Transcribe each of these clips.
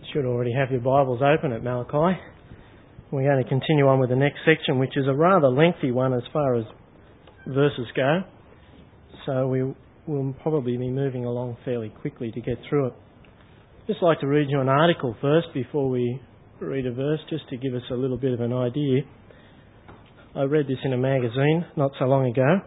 Should already have your Bibles open at Malachi. We're going to continue on with the next section, which is a rather lengthy one as far as verses go. So we will probably be moving along fairly quickly to get through it. Just like to read you an article first before we read a verse, just to give us a little bit of an idea. I read this in a magazine not so long ago.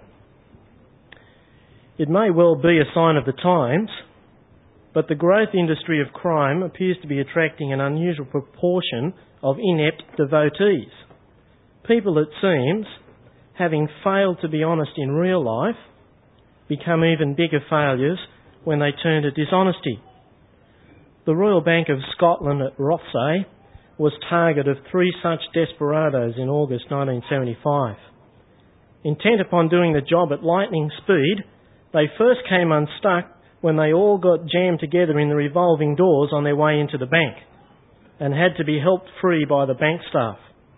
It may well be a sign of the times, but the growth industry of crime appears to be attracting an unusual proportion of inept devotees. People, it seems, having failed to be honest in real life, become even bigger failures when they turn to dishonesty. The Royal Bank of Scotland at Rothesay was target of 3 such desperados in August 1975. Intent upon doing the job at lightning speed, they first came unstuck when they all got jammed together in the revolving doors on their way into the bank and had to be helped free by the bank staff.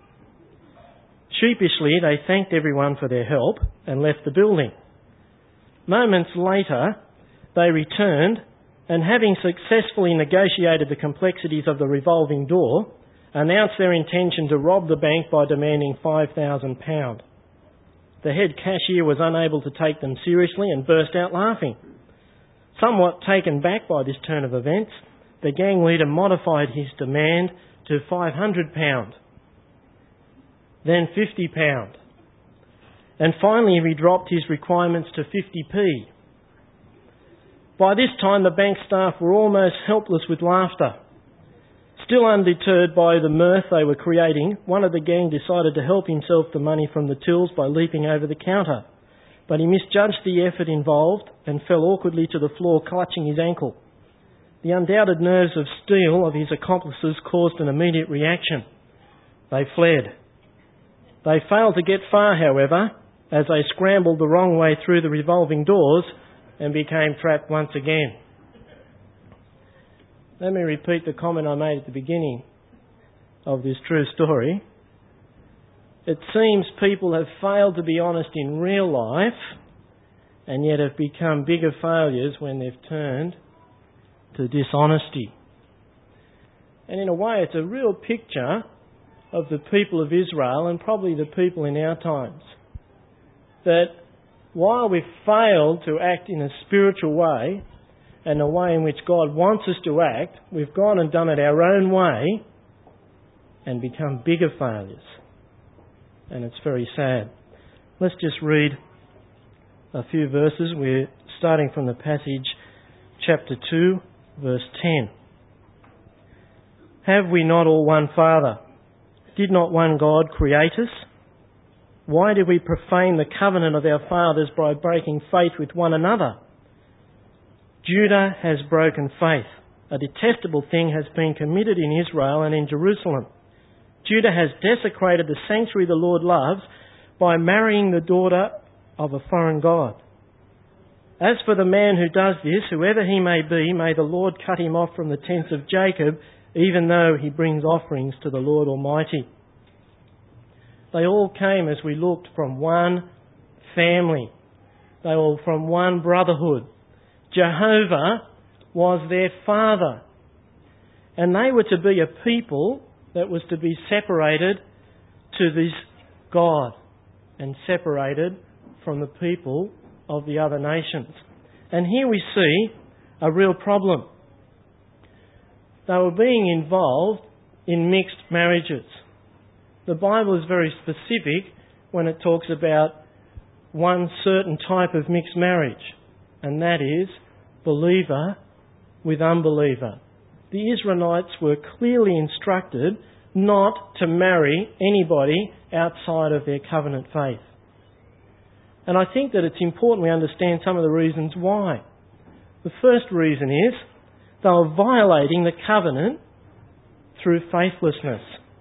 Sheepishly, they thanked everyone for their help and left the building. Moments later, they returned and, having successfully negotiated the complexities of the revolving door, announced their intention to rob the bank by demanding £5,000. The head cashier was unable to take them seriously and burst out laughing. Somewhat taken back by this turn of events, the gang leader modified his demand to £500, then £50, and finally he dropped his requirements to 50p. By this time the bank staff were almost helpless with laughter. Still undeterred by the mirth they were creating, one of the gang decided to help himself the money from the tills by leaping over the counter. But he misjudged the effort involved and fell awkwardly to the floor, clutching his ankle. The undoubted nerves of steel of his accomplices caused an immediate reaction. They fled. They failed to get far, however, as they scrambled the wrong way through the revolving doors and became trapped once again. Let me repeat the comment I made at the beginning of this true story. It seems people have failed to be honest in real life and yet have become bigger failures when they've turned to dishonesty. And in a way, it's a real picture of the people of Israel and probably the people in our times. That while we've failed to act in a spiritual way and a way in which God wants us to act, we've gone and done it our own way and become bigger failures. And it's very sad. Let's just read a few verses. We're starting from the passage, chapter 2, verse 10. Have we not all one Father? Did not one God create us? Why did we profane the covenant of our fathers by breaking faith with one another? Judah has broken faith. A detestable thing has been committed in Israel and in Jerusalem. Judah has desecrated the sanctuary the Lord loves by marrying the daughter of a foreign god. As for the man who does this, whoever he may be, may the Lord cut him off from the tents of Jacob, even though he brings offerings to the Lord Almighty. They all came, as we looked, from one family. They were all from one brotherhood. Jehovah was their father. And they were to be a people that was to be separated to this God and separated from the people of the other nations. And here we see a real problem. They were being involved in mixed marriages. The Bible is very specific when it talks about one certain type of mixed marriage, and that is believer with unbeliever. The Israelites were clearly instructed not to marry anybody outside of their covenant faith. And I think that it's important we understand some of the reasons why. The first reason is they were violating the covenant through faithlessness.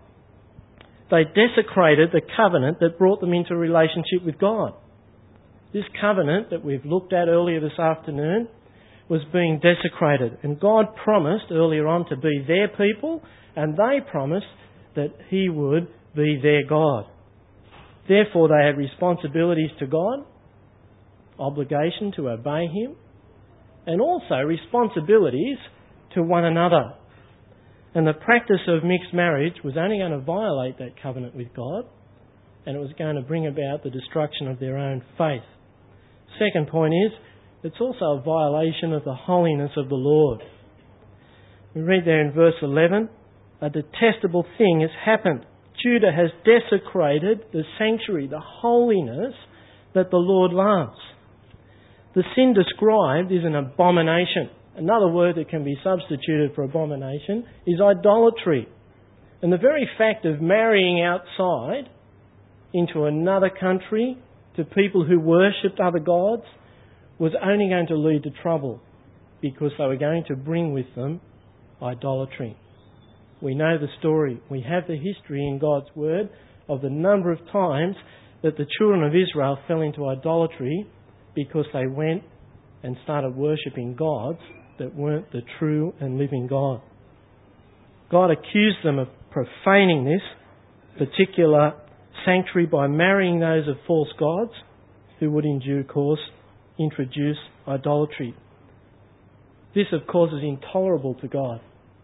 They desecrated the covenant that brought them into a relationship with God. This covenant that we've looked at earlier this afternoon was being desecrated. And God promised earlier on to be their people, and they promised that He would be their God. Therefore, they had responsibilities to God, obligation to obey Him, and also responsibilities to one another. And the practice of mixed marriage was only going to violate that covenant with God, and it was going to bring about the destruction of their own faith. Second point is, it's also a violation of the holiness of the Lord. We read there in verse 11, a detestable thing has happened. Judah has desecrated the sanctuary, the holiness that the Lord loves. The sin described is an abomination. Another word that can be substituted for abomination is idolatry. And the very fact of marrying outside into another country to people who worshipped other gods was only going to lead to trouble, because they were going to bring with them idolatry. We know the story. We have the history in God's Word of the number of times that the children of Israel fell into idolatry because they went and started worshipping gods that weren't the true and living God. God accused them of profaning this particular sanctuary by marrying those of false gods who would in due course introduce idolatry. This, of course, is intolerable to God.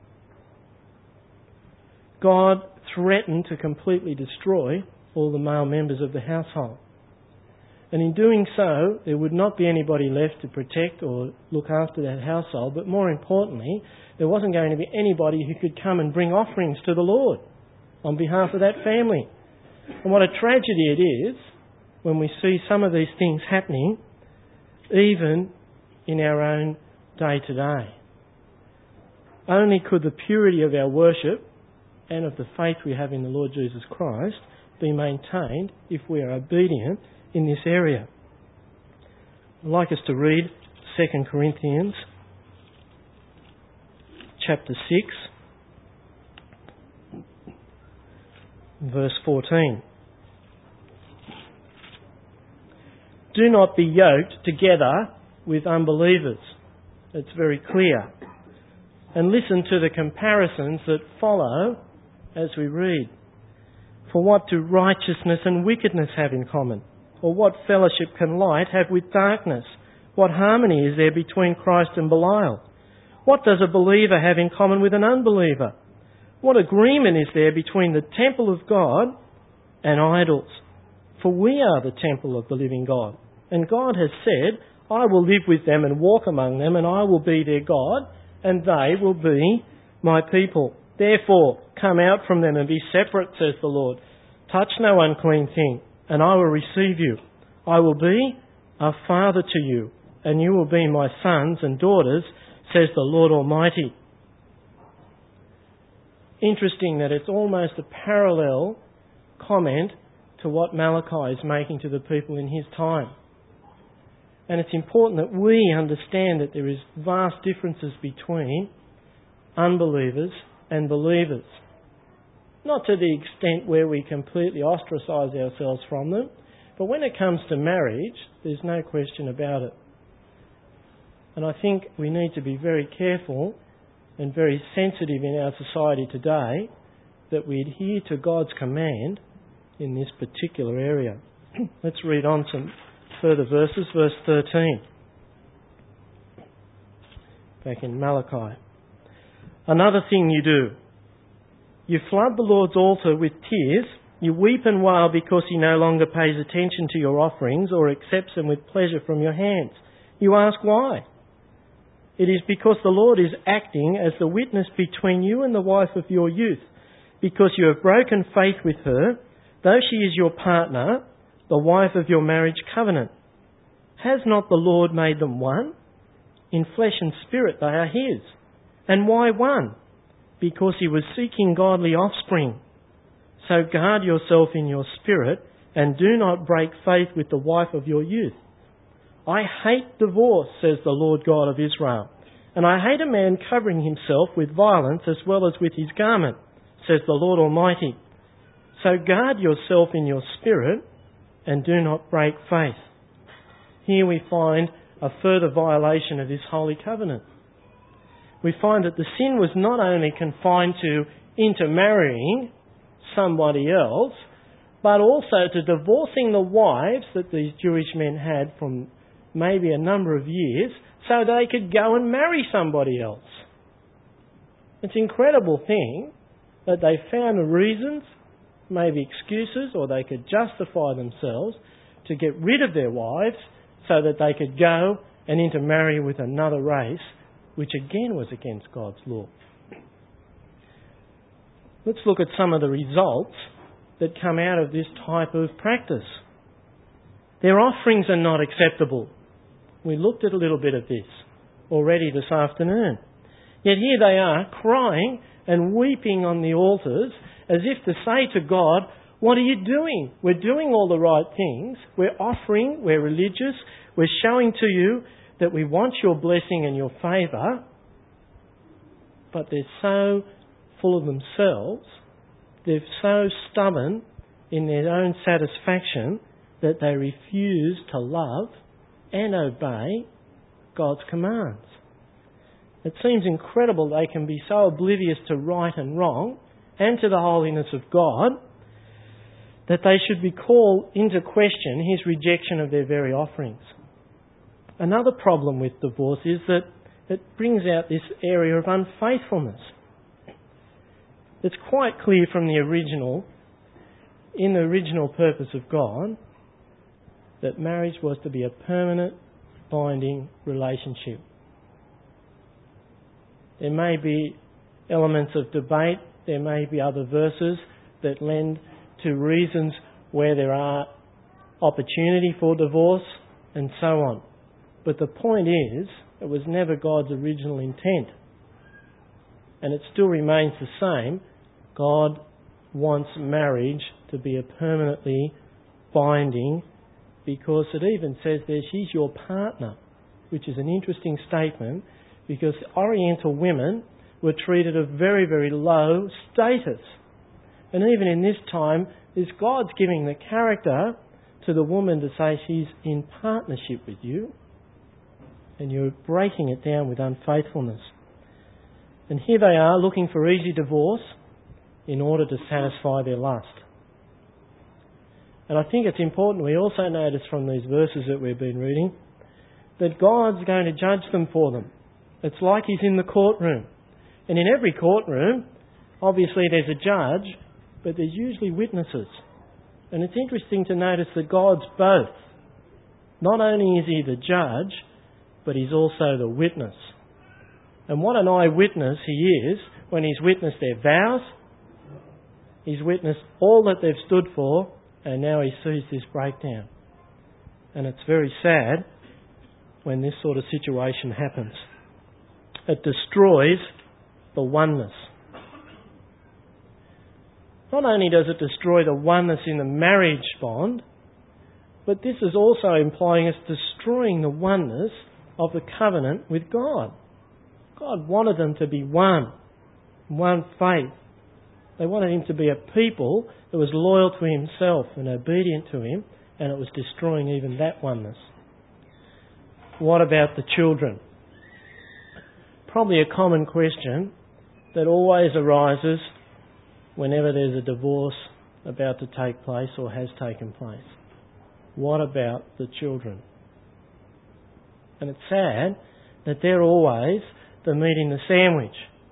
God threatened to completely destroy all the male members of the household. And in doing so, there would not be anybody left to protect or look after that household, but more importantly, there wasn't going to be anybody who could come and bring offerings to the Lord on behalf of that family. And what a tragedy it is when we see some of these things happening, even in our own day-to-day. Only could the purity of our worship and of the faith we have in the Lord Jesus Christ be maintained if we are obedient in this area. I'd like us to read 2 Corinthians chapter 6, verse 14. Do not be yoked together with unbelievers. It's very clear. And listen to the comparisons that follow as we read. For what do righteousness and wickedness have in common? Or what fellowship can light have with darkness? What harmony is there between Christ and Belial? What does a believer have in common with an unbeliever? What agreement is there between the temple of God and idols? For we are the temple of the living God. And God has said, I will live with them and walk among them, and I will be their God, and they will be my people. Therefore, come out from them and be separate, says the Lord. Touch no unclean thing, and I will receive you. I will be a father to you, and you will be my sons and daughters, says the Lord Almighty. Interesting that it's almost a parallel comment to what Malachi is making to the people in his time. And it's important that we understand that there is vast differences between unbelievers and believers. Not to the extent where we completely ostracise ourselves from them, but when it comes to marriage, there's no question about it. And I think we need to be very careful and very sensitive in our society today that we adhere to God's command in this particular area. Let's read on some further verses. Verse 13. Back in Malachi. Another thing you do. You flood the Lord's altar with tears. You weep and wail because he no longer pays attention to your offerings or accepts them with pleasure from your hands. You ask why? It is because the Lord is acting as the witness between you and the wife of your youth, because you have broken faith with her, though she is your partner, the wife of your marriage covenant. Has not the Lord made them one? In flesh and spirit they are his. And why one? Because he was seeking godly offspring. So guard yourself in your spirit and do not break faith with the wife of your youth. I hate divorce, says the Lord God of Israel, and I hate a man covering himself with violence as well as with his garment, says the Lord Almighty. So guard yourself in your spirit and do not break faith. Here we find a further violation of this holy covenant. We find that the sin was not only confined to intermarrying somebody else, but also to divorcing the wives that these Jewish men had from maybe a number of years so they could go and marry somebody else. It's an incredible thing that they found reasons, maybe excuses, or they could justify themselves to get rid of their wives so that they could go and intermarry with another race, which again was against God's law. Let's look at some of the results that come out of this type of practice. Their offerings are not acceptable. We looked at a little bit of this already this afternoon. Yet here they are crying and weeping on the altars as if to say to God, what are you doing? We're doing all the right things. We're offering, we're religious, we're showing to you that we want your blessing and your favour, but they're so full of themselves, they're so stubborn in their own satisfaction that they refuse to love and obey God's commands. It seems incredible they can be so oblivious to right and wrong and to the holiness of God that they should be called into question His rejection of their very offerings. Another problem with divorce is that it brings out this area of unfaithfulness. It's quite clear from the original, in the original purpose of God, that marriage was to be a permanent, binding relationship. There may be elements of debate, there may be other verses that lend to reasons where there are opportunity for divorce and so on. But the point is, it was never God's original intent. And it still remains the same. God wants marriage to be a permanently binding, because it even says there, she's your partner, which is an interesting statement, because Oriental women were treated of very, very low status. And even in this time, is God's giving the character to the woman to say she's in partnership with you, and you're breaking it down with unfaithfulness. And here they are looking for easy divorce in order to satisfy their lust. And I think it's important we also notice from these verses that we've been reading that God's going to judge them for them. It's like He's in the courtroom. And in every courtroom, obviously there's a judge, but there's usually witnesses. And it's interesting to notice that God's both. Not only is He the judge, but He's also the witness. And what an eyewitness He is when He's witnessed their vows, He's witnessed all that they've stood for, and now He sees this breakdown. And it's very sad when this sort of situation happens. It destroys the oneness. Not only does it destroy the oneness in the marriage bond, but this is also implying it's destroying the oneness of the covenant with God. God wanted them to be one faith. They wanted Him to be a people that was loyal to Himself and obedient to Him, and it was destroying even that oneness. What about the children? Probably a common question that always arises whenever there's a divorce about to take place or has taken place. What about the children? And it's sad that they're always the meat in the sandwich.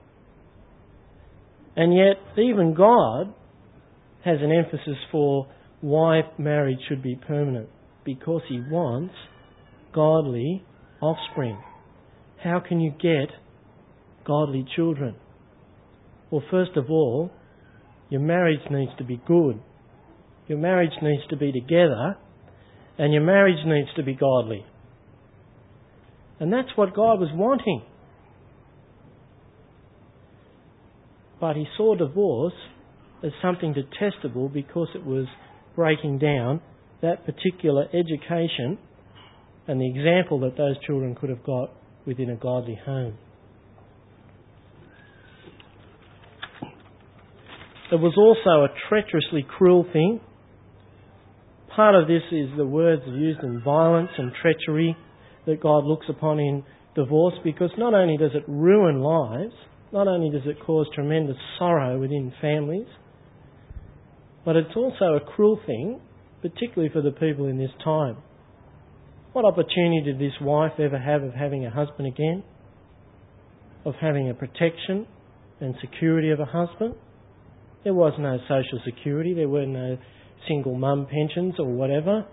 And yet, even God has an emphasis for why marriage should be permanent. Because He wants godly offspring. How can you get godly children? Well, first of all, your marriage needs to be good. Your marriage needs to be together. And your marriage needs to be godly. And that's what God was wanting. But He saw divorce as something detestable because it was breaking down that particular education and the example that those children could have got within a godly home. It was also a treacherously cruel thing. Part of this is the words used in violence and treachery that God looks upon in divorce, because not only does it ruin lives, not only does it cause tremendous sorrow within families, but it's also a cruel thing, particularly for the people in this time. What opportunity did this wife ever have of having a husband again? Of having a protection? and security of a husband. There was no social security. There were no single mum pensions or whatever.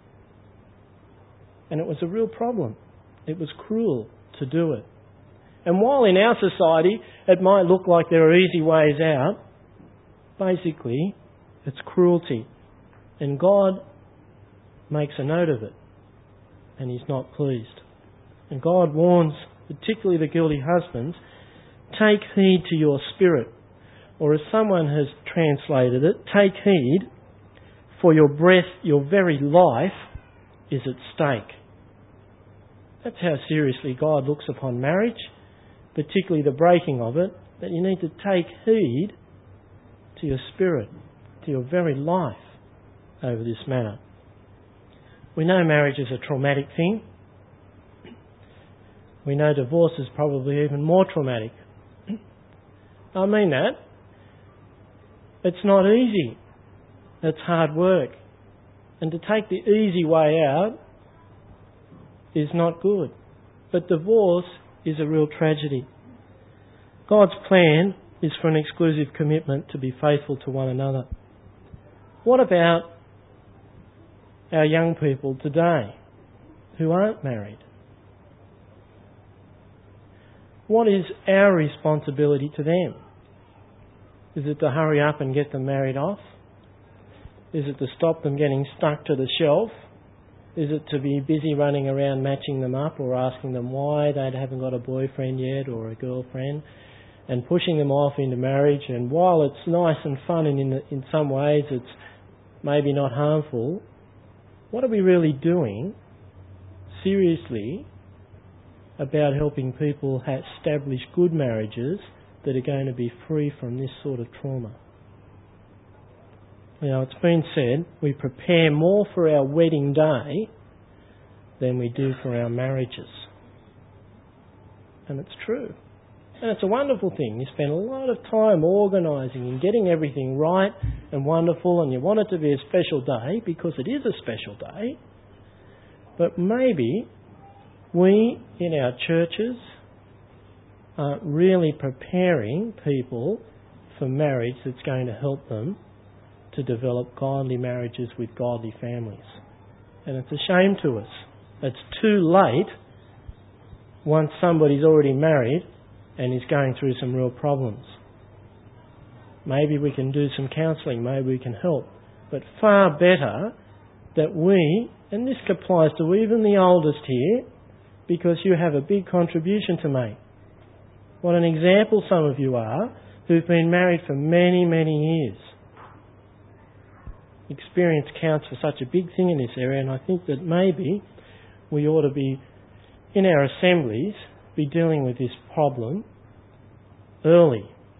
And it was a real problem. It was cruel to do it. And while in our society it might look like there are easy ways out, basically it's cruelty. And God makes a note of it. And He's not pleased. And God warns, particularly the guilty husbands, take heed to your spirit. Or as someone has translated it, take heed, for your breath, your very life, is at stake. That's how seriously God looks upon marriage, particularly the breaking of it, that you need to take heed to your spirit, to your very life over this matter. We know marriage is a traumatic thing. We know divorce is probably even more traumatic. I mean that. It's not easy. It's hard work. And to take the easy way out is not good. But divorce is a real tragedy. God's plan is for an exclusive commitment to be faithful to one another. What about our young people today who aren't married? What is our responsibility to them? Is it to hurry up and get them married off? Is it to stop them getting stuck to the shelf? Is it to be busy running around matching them up or asking them why they haven't got a boyfriend yet or a girlfriend and pushing them off into marriage? And while it's nice and fun and in some ways it's maybe not harmful, what are we really doing seriously about helping people establish good marriages that are going to be free from this sort of trauma? You know, it's been said, we prepare more for our wedding day than we do for our marriages. And it's true. And it's a wonderful thing. You spend a lot of time organising and getting everything right and wonderful, and you want it to be a special day because it is a special day. But maybe we in our churches aren't really preparing people for marriage that's going to help them to develop godly marriages with godly families. And it's a shame to us. It's too late once somebody's already married and is going through some real problems. Maybe we can do some counselling, maybe we can help. But far better that we, and this applies to even the oldest here, because you have a big contribution to make. What an example some of you are who've been married for many, many years. Experience counts for such a big thing in this area, and I think that maybe we ought to be, in our assemblies, be dealing with this problem early.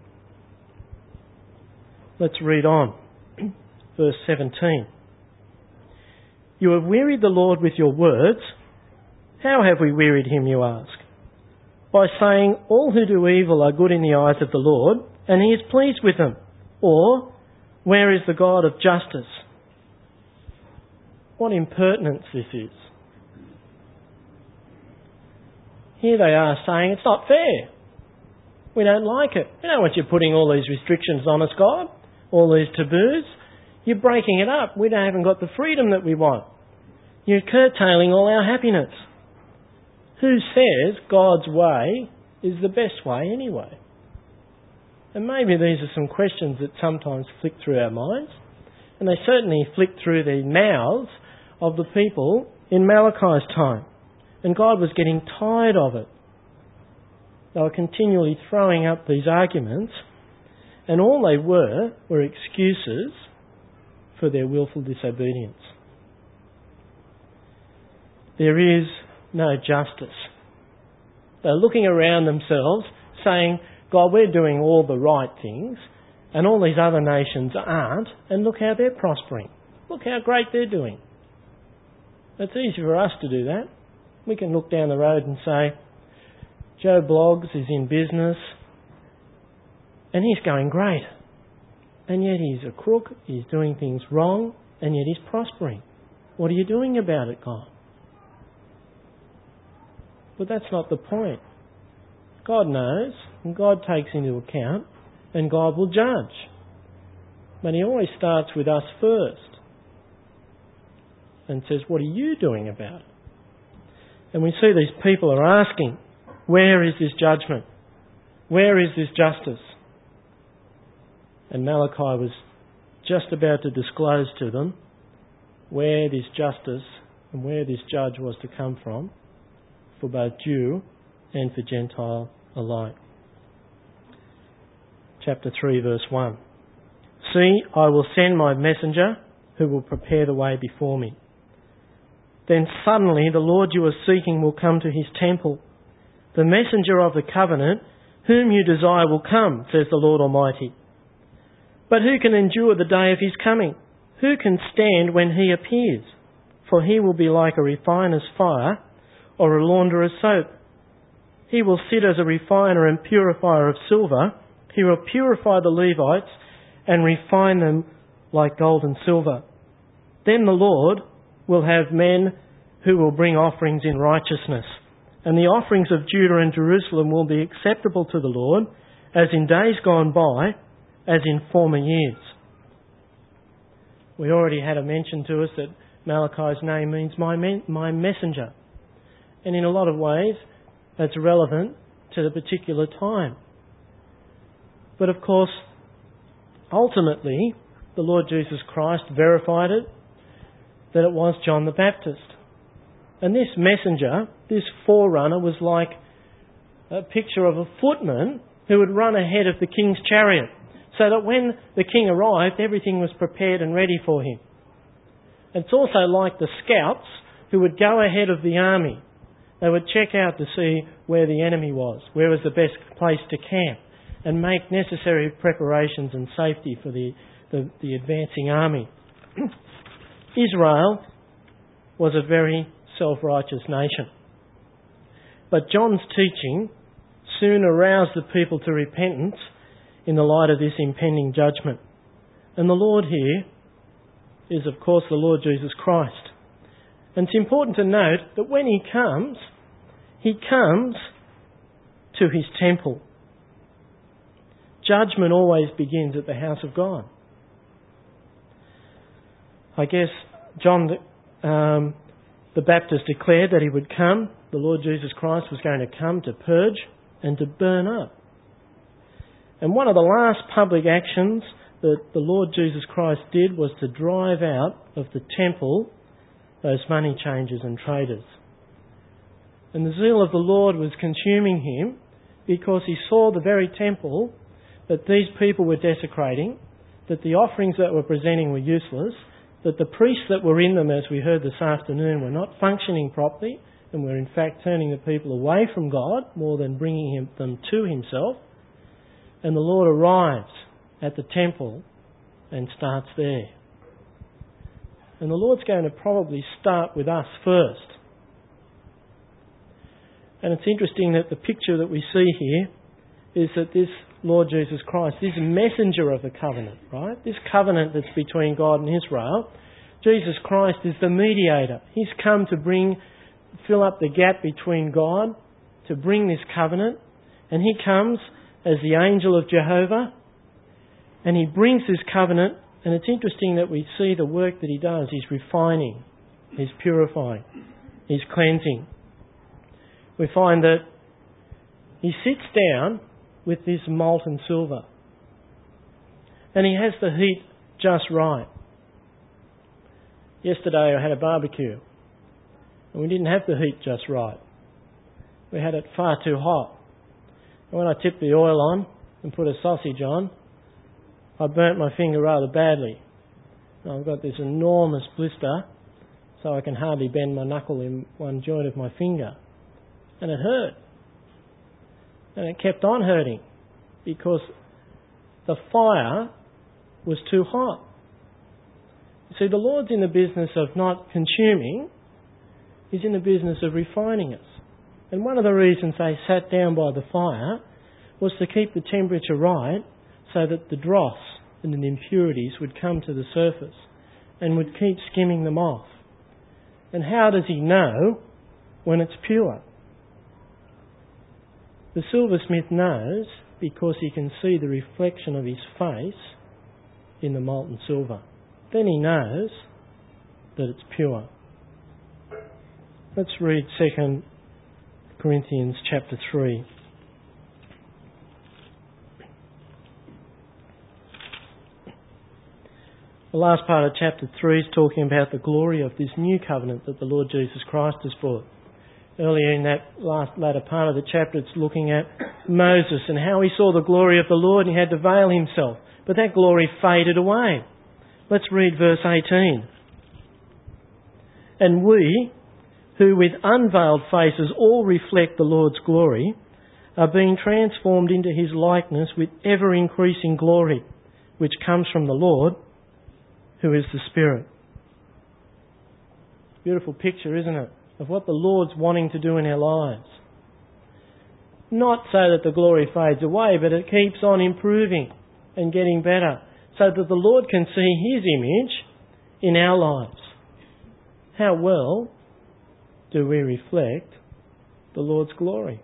Let's read on. Verse 17. You have wearied the Lord with your words. How have we wearied him, you ask? By saying, all who do evil are good in the eyes of the Lord, and he is pleased with them. Or, where is the God of justice? What impertinence this is. Here they are saying, it's not fair. We don't like it. We don't want you putting all these restrictions on us, God. All these taboos. You're breaking it up. We haven't got the freedom that we want. You're curtailing all our happiness. Who says God's way is the best way anyway? And maybe these are some questions that sometimes flick through our minds. And they certainly flick through the mouths of the people in Malachi's time. And God was getting tired of it. They were continually throwing up these arguments, and all they were excuses for their willful disobedience. There is no justice. They're looking around themselves saying, God, we're doing all the right things, and all these other nations aren't, and look how they're prospering. Look how great they're doing. It's easy for us to do that. We can look down the road and say, Joe Bloggs is in business and he's going great. And yet he's a crook, he's doing things wrong, and yet he's prospering. What are you doing about it, God? But that's not the point. God knows and God takes into account, and God will judge. But he always starts with us first and says, what are you doing about it? And we see these people are asking, where is this judgment? Where is this justice? And Malachi was just about to disclose to them where this justice and where this judge was to come from for both Jew and for Gentile alike. Chapter 3, verse 1. See, I will send my messenger who will prepare the way before me. Then suddenly the Lord you are seeking will come to his temple. The messenger of the covenant, whom you desire, will come, says the Lord Almighty. But who can endure the day of his coming? Who can stand when he appears? For he will be like a refiner's fire or a launderer's soap. He will sit as a refiner and purifier of silver. He will purify the Levites and refine them like gold and silver. Then the Lord will have men who will bring offerings in righteousness. And the offerings of Judah and Jerusalem will be acceptable to the Lord, as in days gone by, as in former years. We already had a mention to us that Malachi's name means my messenger. And in a lot of ways, that's relevant to the particular time. But of course, ultimately, the Lord Jesus Christ verified it, that it was John the Baptist. And this messenger, this forerunner, was like a picture of a footman who would run ahead of the king's chariot, so that when the king arrived, everything was prepared and ready for him. It's also like the scouts who would go ahead of the army. They would check out to see where the enemy was, where was the best place to camp, and make necessary preparations and safety for the advancing army. Israel was a very self-righteous nation. But John's teaching soon aroused the people to repentance in the light of this impending judgment. And the Lord here is, of course, the Lord Jesus Christ. And it's important to note that when he comes to his temple. Judgment always begins at the house of God. I guess John the Baptist declared that he would come. The Lord Jesus Christ was going to come to purge and to burn up. And one of the last public actions that the Lord Jesus Christ did was to drive out of the temple those money changers and traders. And the zeal of the Lord was consuming him because he saw the very temple that these people were desecrating, that the offerings that were presenting were useless, that the priests that were in them, as we heard this afternoon, were not functioning properly and were in fact turning the people away from God more than bringing them to himself. And the Lord arrives at the temple and starts there. And the Lord's going to probably start with us first. And it's interesting that the picture that we see here is that this Lord Jesus Christ, this messenger of the covenant, right? This covenant that's between God and Israel, Jesus Christ is the mediator. He's come to fill up the gap between God, to bring this covenant. And he comes as the angel of Jehovah, and he brings this covenant. And it's interesting that we see the work that he does. He's refining, he's purifying, he's cleansing. We find that he sits down with this molten silver, and he has the heat just right. Yesterday I had a barbecue, and we didn't have the heat just right. We had it far too hot. And when I tipped the oil on and put a sausage on, I burnt my finger rather badly. Now I've got this enormous blister, so I can hardly bend my knuckle in one joint of my finger. And it hurt. And it kept on hurting because the fire was too hot. You see, the Lord's in the business of not consuming. He's in the business of refining us. And one of the reasons they sat down by the fire was to keep the temperature right so that the dross and the impurities would come to the surface and would keep skimming them off. And how does he know when it's pure? The silversmith knows because he can see the reflection of his face in the molten silver. Then he knows that it's pure. Let's read 2 Corinthians chapter 3. The last part of chapter 3 is talking about the glory of this new covenant that the Lord Jesus Christ has brought. Earlier in that latter part of the chapter, it's looking at Moses and how he saw the glory of the Lord and he had to veil himself. But that glory faded away. Let's read verse 18. And we, who with unveiled faces all reflect the Lord's glory, are being transformed into his likeness with ever-increasing glory, which comes from the Lord, who is the Spirit. Beautiful picture, isn't it, of what the Lord's wanting to do in our lives. Not so that the glory fades away, but it keeps on improving and getting better, so that the Lord can see his image in our lives. How well do we reflect the Lord's glory?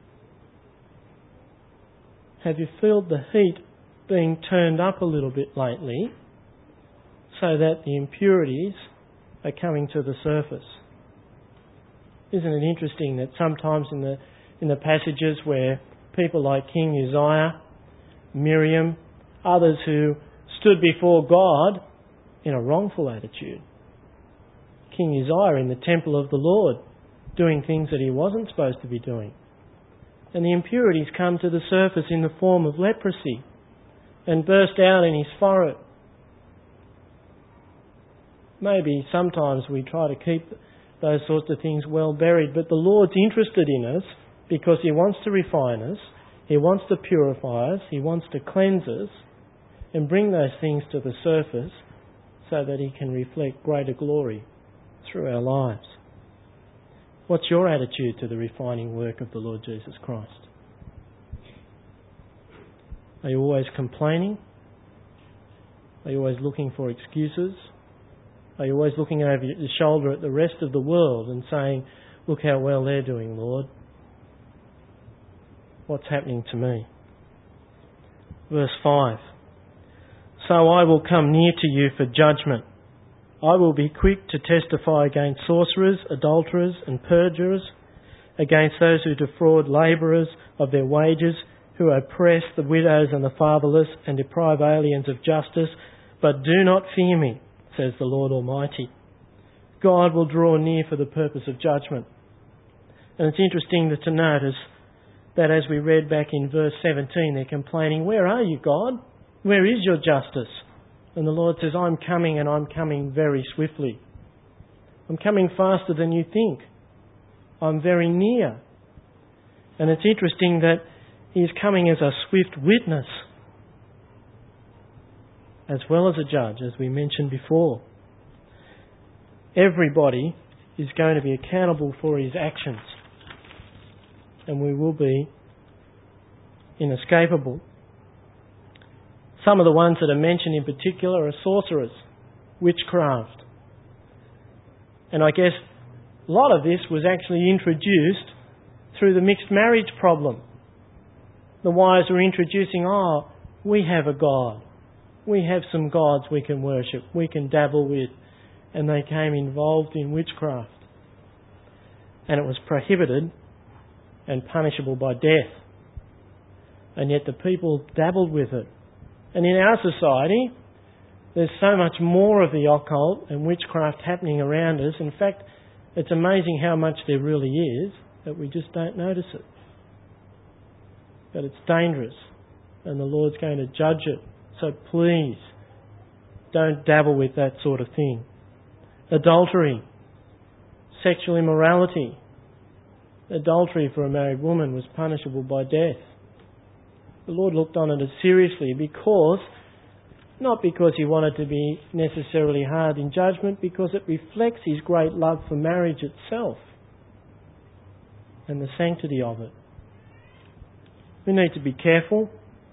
Have you felt the heat being turned up a little bit lately so that the impurities are coming to the surface? Isn't it interesting that sometimes in the passages where people like King Uzziah, Miriam, others who stood before God in a wrongful attitude, King Uzziah in the temple of the Lord doing things that he wasn't supposed to be doing, and the impurities come to the surface in the form of leprosy and burst out in his forehead. Maybe sometimes we try to keep those sorts of things well buried, but the Lord's interested in us because he wants to refine us, he wants to purify us, he wants to cleanse us and bring those things to the surface so that he can reflect greater glory through our lives. What's your attitude to the refining work of the Lord Jesus Christ? Are you always complaining? Are you always looking for excuses? Are you always looking over your shoulder at the rest of the world and saying, look how well they're doing, Lord? What's happening to me? Verse 5. So I will come near to you for judgment. I will be quick to testify against sorcerers, adulterers and perjurers, against those who defraud labourers of their wages, who oppress the widows and the fatherless and deprive aliens of justice. But do not fear me, says the Lord Almighty. God will draw near for the purpose of judgment. And it's interesting to notice that as we read back in verse 17, they're complaining, where are you, God? Where is your justice? And the Lord says, I'm coming, and I'm coming very swiftly. I'm coming faster than you think. I'm very near. And it's interesting that he is coming as a swift witness, as well as a judge, as we mentioned before. Everybody is going to be accountable for his actions, and we will be inescapable. Some of the ones that are mentioned in particular are sorcerers, witchcraft. And I guess a lot of this was actually introduced through the mixed marriage problem. The wives were introducing, we have a God. We have some gods we can worship, we can dabble with. And they came involved in witchcraft. And it was prohibited and punishable by death. And yet the people dabbled with it. And in our society, there's so much more of the occult and witchcraft happening around us. In fact, it's amazing how much there really is that we just don't notice it. But it's dangerous, and the Lord's going to judge it. So please, don't dabble with that sort of thing. Adultery, sexual immorality. Adultery for a married woman was punishable by death. The Lord looked on it seriously not because he wanted to be necessarily hard in judgment, because it reflects his great love for marriage itself and the sanctity of it. We need to be careful.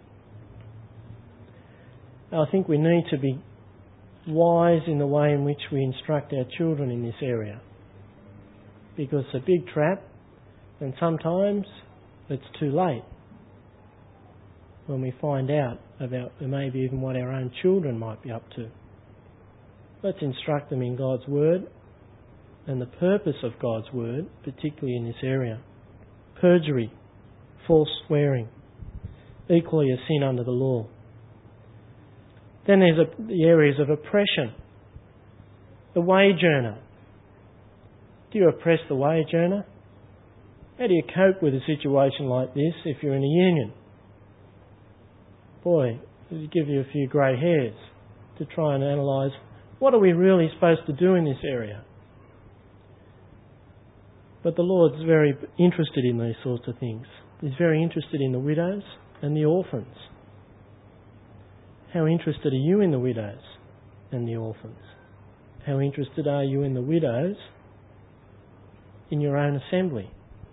I think we need to be wise in the way in which we instruct our children in this area, because it's a big trap, and sometimes it's too late. When we find out about maybe even what our own children might be up to. Let's instruct them in God's Word and the purpose of God's Word, particularly in this area. Perjury, false swearing, equally a sin under the law. Then there's the areas of oppression. The wage earner. Do you oppress the wage earner? How do you cope with a situation like this if you're in a union? Boy, it'll give you a few grey hairs to try and analyse what are we really supposed to do in this area. But the Lord's very interested in these sorts of things. He's very interested in the widows and the orphans. How interested are you in the widows and the orphans? How interested are you in the widows in your own assembly?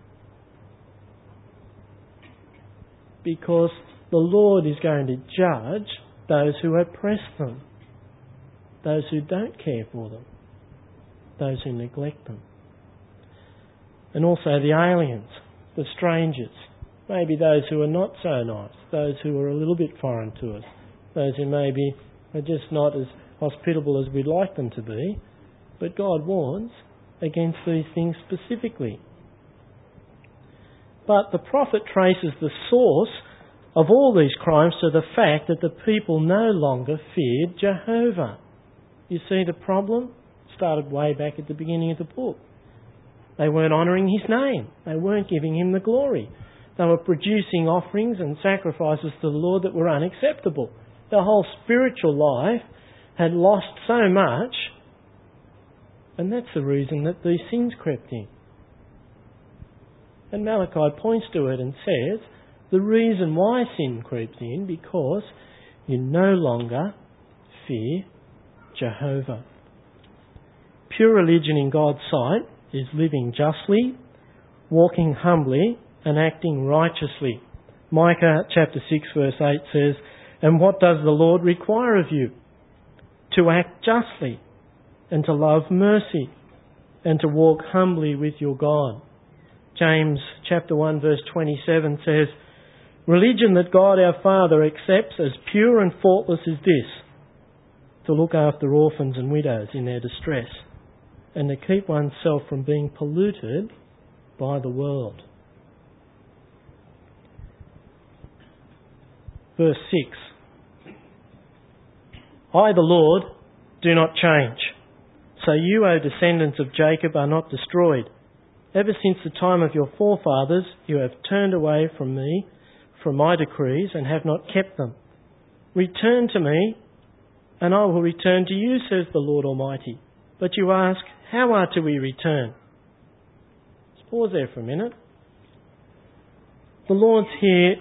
Because the Lord is going to judge those who oppress them, those who don't care for them, those who neglect them. And also the aliens, the strangers, maybe those who are not so nice, those who are a little bit foreign to us, those who maybe are just not as hospitable as we'd like them to be. But God warns against these things specifically. But the prophet traces the source of all these crimes to the fact that the people no longer feared Jehovah. You see the problem? It started way back at the beginning of the book. They weren't honouring His name. They weren't giving Him the glory. They were producing offerings and sacrifices to the Lord that were unacceptable. Their whole spiritual life had lost so much, and that's the reason that these sins crept in. And Malachi points to it and says, the reason why sin creeps in, because you no longer fear Jehovah. Pure religion in God's sight is living justly, walking humbly, and acting righteously. Micah chapter 6 verse 8 says, and what does the Lord require of you? To act justly, and to love mercy, and to walk humbly with your God. James chapter 1 verse 27 says, religion that God our Father accepts as pure and faultless is this, to look after orphans and widows in their distress, and to keep oneself from being polluted by the world. Verse 6. I, the Lord, do not change. So you, O descendants of Jacob, are not destroyed. Ever since the time of your forefathers, you have turned away from me, from my decrees, and have not kept them. Return to me, and I will return to you, says the Lord Almighty. But you ask, how are we return? Let's pause there for a minute. The Lord's here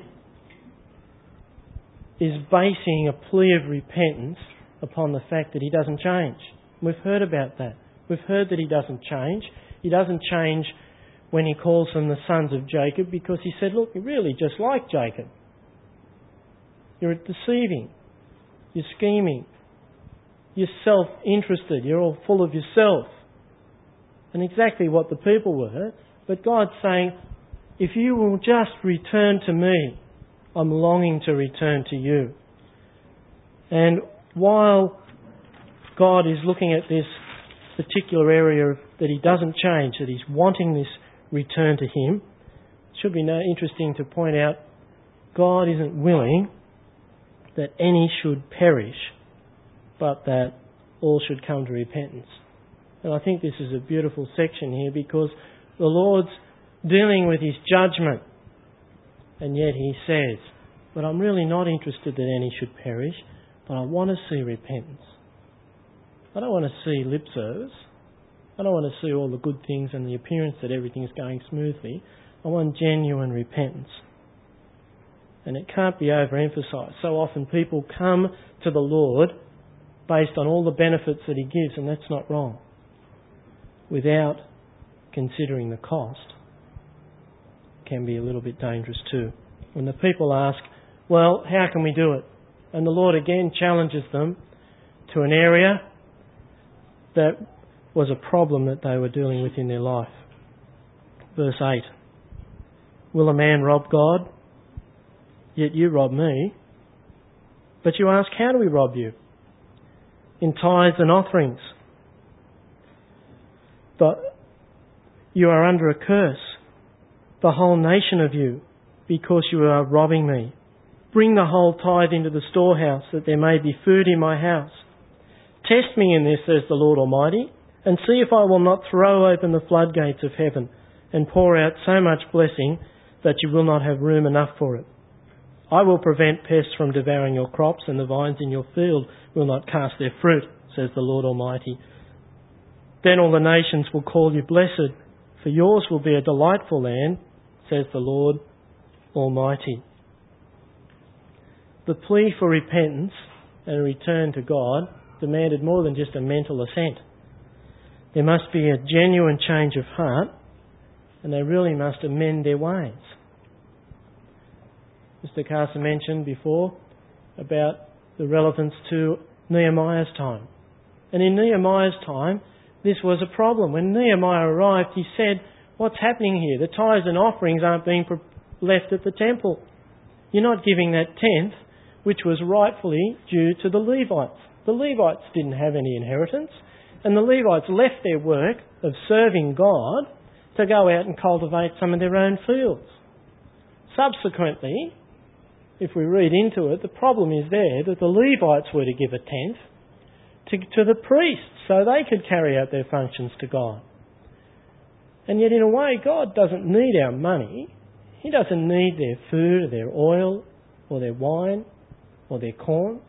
is basing a plea of repentance upon the fact that He doesn't change. We've heard about that. We've heard that He doesn't change. He doesn't change when He calls them the sons of Jacob, because He said, look, you're really just like Jacob. You're deceiving. You're scheming. You're self-interested. You're all full of yourself. And exactly what the people were. But God's saying, if you will just return to me, I'm longing to return to you. And while God is looking at this particular area that He doesn't change, that He's wanting this return to Him, it should be interesting to point out God isn't willing that any should perish, but that all should come to repentance. And I think this is a beautiful section here, because the Lord's dealing with His judgment, and yet He says, but I'm really not interested that any should perish, but I want to see repentance. I don't want to see lip service. I don't want to see all the good things and the appearance that everything's going smoothly. I want genuine repentance. And it can't be overemphasised. So often people come to the Lord based on all the benefits that He gives, and that's not wrong, without considering the cost. It can be a little bit dangerous too. When the people ask, well, how can we do it? And the Lord again challenges them to an area that was a problem that they were dealing with in their life. Verse 8. Will a man rob God? Yet you rob me. But you ask, how do we rob you? In tithes and offerings. But you are under a curse, the whole nation of you, because you are robbing me. Bring the whole tithe into the storehouse, that there may be food in my house. Test me in this, says the Lord Almighty, and see if I will not throw open the floodgates of heaven and pour out so much blessing that you will not have room enough for it. I will prevent pests from devouring your crops, and the vines in your field will not cast their fruit, says the Lord Almighty. Then all the nations will call you blessed, for yours will be a delightful land, says the Lord Almighty. The plea for repentance and a return to God demanded more than just a mental assent. There must be a genuine change of heart, and they really must amend their ways. Mr. Carson mentioned before about the relevance to Nehemiah's time. And in Nehemiah's time, this was a problem. When Nehemiah arrived, he said, what's happening here? The tithes and offerings aren't being left at the temple. You're not giving that tenth, which was rightfully due to the Levites. The Levites didn't have any inheritance, and the Levites left their work of serving God to go out and cultivate some of their own fields. Subsequently, if we read into it, the problem is there that the Levites were to give a tenth to the priests so they could carry out their functions to God. And yet in a way, God doesn't need our money. He doesn't need their food or their oil or their wine or their corn.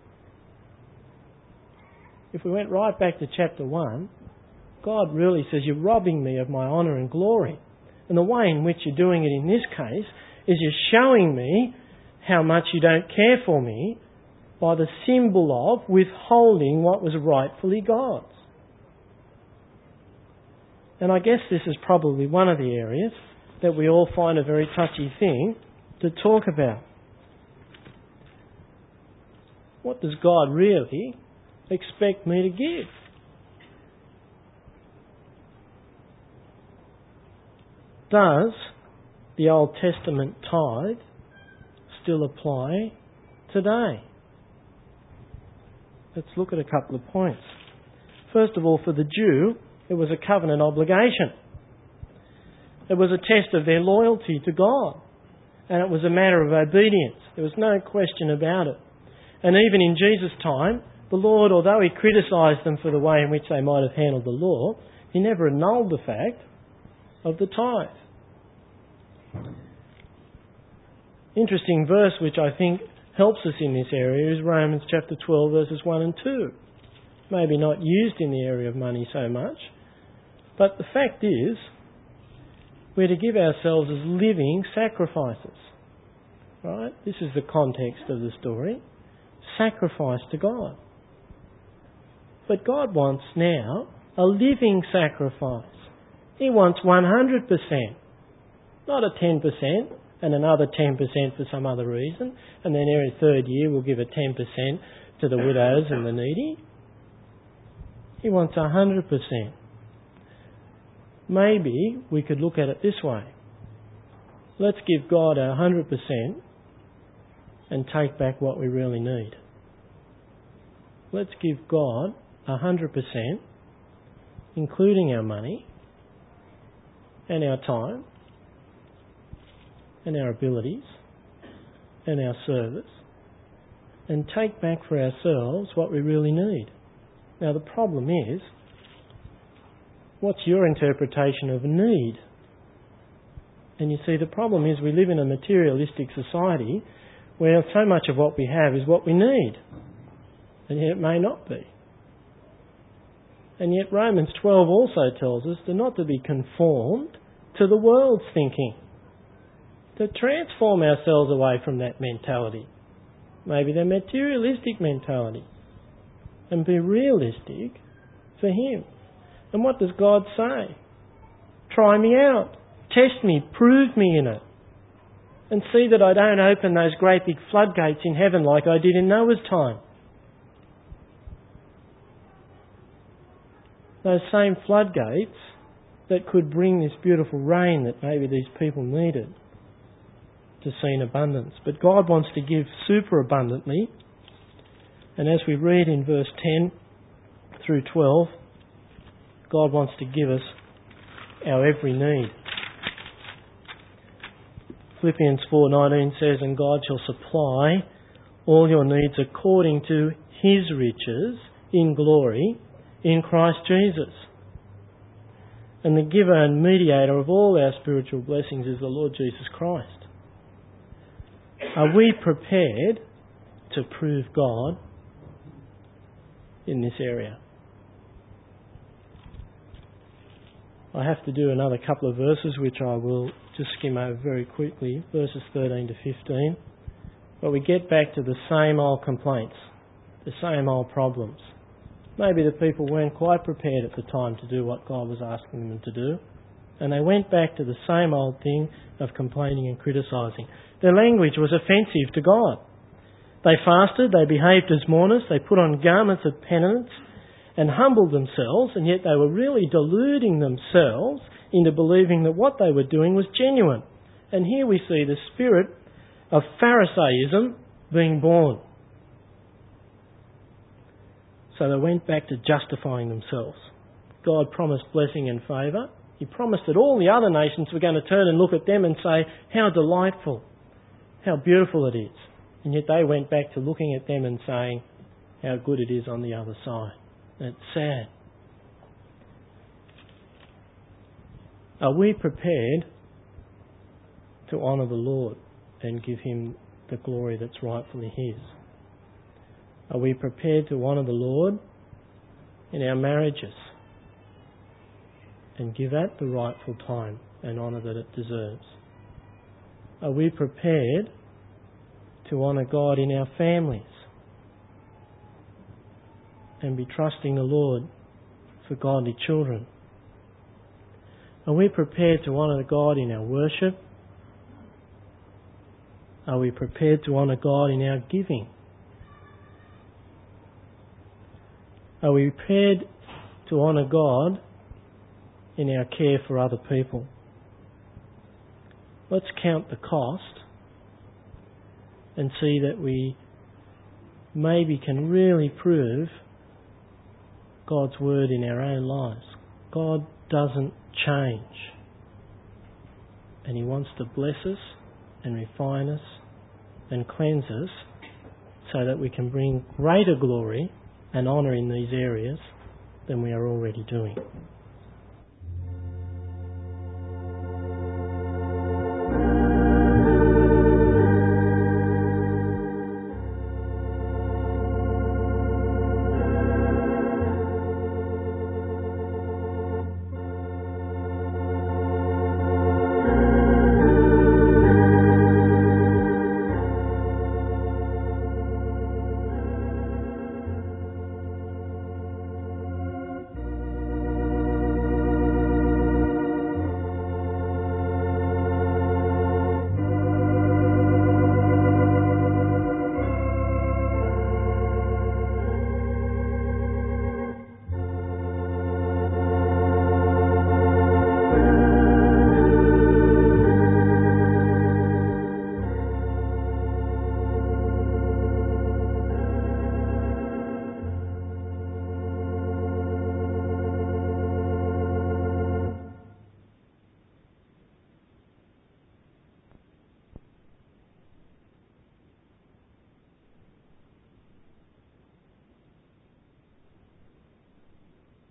If we went right back to chapter 1, God really says, you're robbing me of my honour and glory. And the way in which you're doing it in this case is you're showing me how much you don't care for me by the symbol of withholding what was rightfully God's. And I guess this is probably one of the areas that we all find a very touchy thing to talk about. What does God really expect me to give? Does the Old Testament tithe still apply today? Let's look at a couple of points. First of all, for the Jew, it was a covenant obligation. It was a test of their loyalty to God, and it was a matter of obedience. There was no question about it. And even in Jesus' time, the Lord, although He criticised them for the way in which they might have handled the law, He never annulled the fact of the tithe. Interesting verse which I think helps us in this area is Romans chapter 12 verses 1 and 2. Maybe not used in the area of money so much, but the fact is we're to give ourselves as living sacrifices. Right? This is the context of the story. Sacrifice to God. But God wants now a living sacrifice. He wants 100%, not a 10%, and another 10% for some other reason, and then every third year we'll give a 10% to the widows and the needy. He wants 100%. Maybe we could look at it this way. Let's give God 100% and take back what we really need. Let's give God 100%, including our money and our time and our abilities and our service, and take back for ourselves what we really need. Now the problem is, what's your interpretation of need? And you see, the problem is we live in a materialistic society where so much of what we have is what we need, and yet it may not be. And yet Romans 12 also tells us not to be conformed to the world's thinking, to transform ourselves away from that mentality, maybe the materialistic mentality, and be realistic for Him. And what does God say? Try me out, test me, prove me in it, and see that I don't open those great big floodgates in heaven like I did in Noah's time. Those same floodgates that could bring this beautiful rain that maybe these people needed to see an abundance. But God wants to give super abundantly. And as we read in verse 10 through 12, God wants to give us our every need. Philippians 4:19 says, "And God shall supply all your needs according to His riches in glory in Christ Jesus." And the giver and mediator of all our spiritual blessings is the Lord Jesus Christ. Are we prepared to prove God in this area? I have to do another couple of verses which I will just skim over very quickly, verses 13 to 15. But we get back to the same old complaints, the same old problems. Maybe the people weren't quite prepared at the time to do what God was asking them to do, and they went back to the same old thing of complaining and criticising. Their language was offensive to God. They fasted, they behaved as mourners, they put on garments of penitence and humbled themselves, and yet they were really deluding themselves into believing that what they were doing was genuine. And here we see the spirit of Pharisaism being born. So they went back to justifying themselves. God promised blessing and favour. He promised that all the other nations were going to turn and look at them and say, how delightful, how beautiful it is. And yet they went back to looking at them and saying, how good it is on the other side. And it's sad. Are we prepared to honour the Lord and give Him the glory that's rightfully His? Are we prepared to honour the Lord in our marriages and give it the rightful time and honour that it deserves? Are we prepared to honour God in our families and be trusting the Lord for godly children? Are we prepared to honour God in our worship? Are we prepared to honour God in our giving? Are we prepared to honour God in our care for other people? Let's count the cost and see that we maybe can really prove God's word in our own lives. God doesn't change. And He wants to bless us and refine us and cleanse us so that we can bring greater glory and honour in these areas than we are already doing.